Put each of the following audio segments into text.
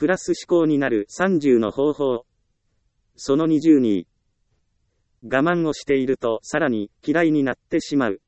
プラス思考になる30の方法。その20に、我慢をしているとさらに嫌いになってしまう。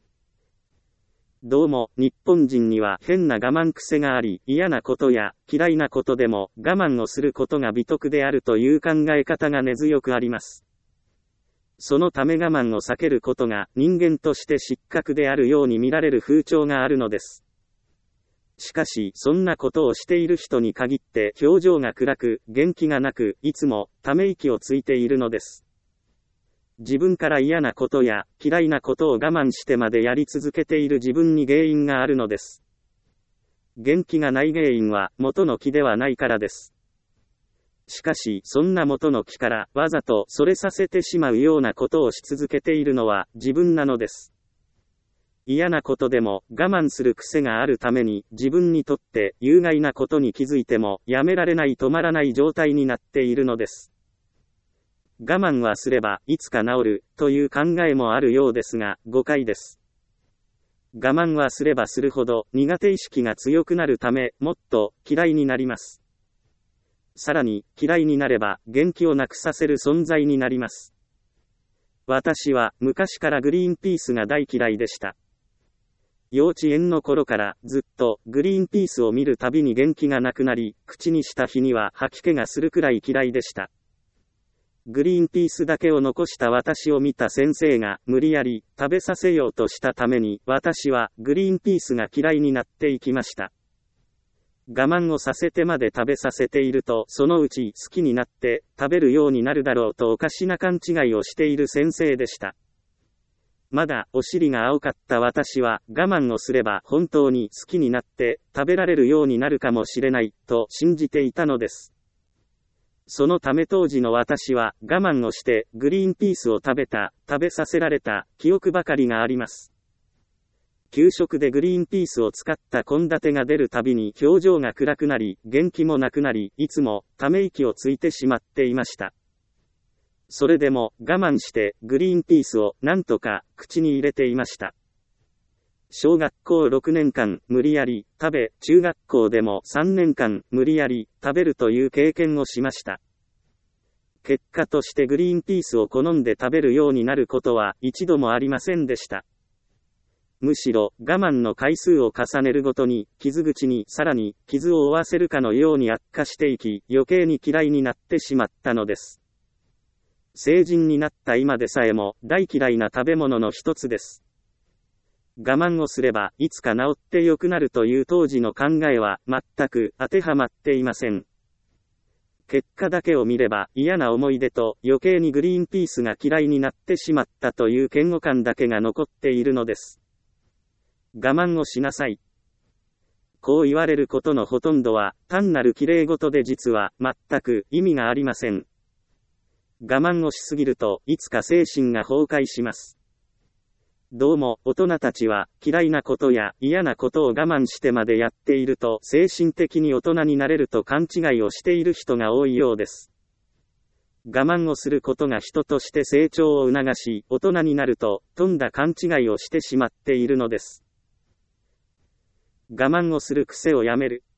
どうも日本人には変な我慢癖があり、嫌なことや嫌いなことでも我慢をすることが美徳であるという考え方が根強くあります。そのため我慢を避けることが人間として失格であるように見られる風潮があるのです。しかしそんなことをしている人に限って表情が暗く元気がなく、いつもため息をついているのです。自分から嫌なことや嫌いなことを我慢してまでやり続けている自分に原因があるのです。元気がない原因は元の木ではないからです。しかしそんな元の木からわざとそれさせてしまうようなことをし続けているのは自分なのです。嫌なことでも我慢する癖があるために、自分にとって有害なことに気づいてもやめられない止まらない状態になっているのです。我慢はすればいつか治るという考えもあるようですが誤解です。我慢はすればするほど苦手意識が強くなるため、もっと嫌いになります。さらに嫌いになれば元気をなくさせる存在になります。私は昔からグリーンピースが大嫌いでした。幼稚園の頃からずっとグリーンピースを見るたびに元気がなくなり、口にした日には吐き気がするくらい嫌いでした。グリーンピースだけを残した私を見た先生が無理やり食べさせようとしたために、私はグリーンピースが嫌いになっていきました。我慢をさせてまで食べさせていると、そのうち好きになって食べるようになるだろうとおかしな勘違いをしている先生でした。まだお尻が青かった私は、我慢をすれば本当に好きになって食べられるようになるかもしれないと信じていたのです。そのため当時の私は我慢をしてグリーンピースを食べさせられた記憶ばかりがあります。給食でグリーンピースを使った献立が出るたびに表情が暗くなり、元気もなくなり、いつもため息をついてしまっていました。それでも我慢してグリーンピースをなんとか口に入れていました。小学校6年間無理やり食べ、中学校でも3年間無理やり食べるという経験をしました。結果としてグリーンピースを好んで食べるようになることは一度もありませんでした。むしろ我慢の回数を重ねるごとに傷口にさらに傷を負わせるかのように悪化していき、余計に嫌いになってしまったのです。成人になった今でさえも大嫌いな食べ物の一つです。我慢をすればいつか治って良くなるという当時の考えは全く当てはまっていません。結果だけを見れば嫌な思い出と余計にグリーンピースが嫌いになってしまったという嫌悪感だけが残っているのです。我慢をしなさい。こう言われることのほとんどは単なる綺麗事で実は全く意味がありません。我慢をしすぎるといつか精神が崩壊します。どうも大人たちは嫌いなことや嫌なことを我慢してまでやっていると精神的に大人になれると勘違いをしている人が多いようです。我慢をすることが人として成長を促し、大人になるととんだ勘違いをしてしまっているのです。我慢をする癖をやめる。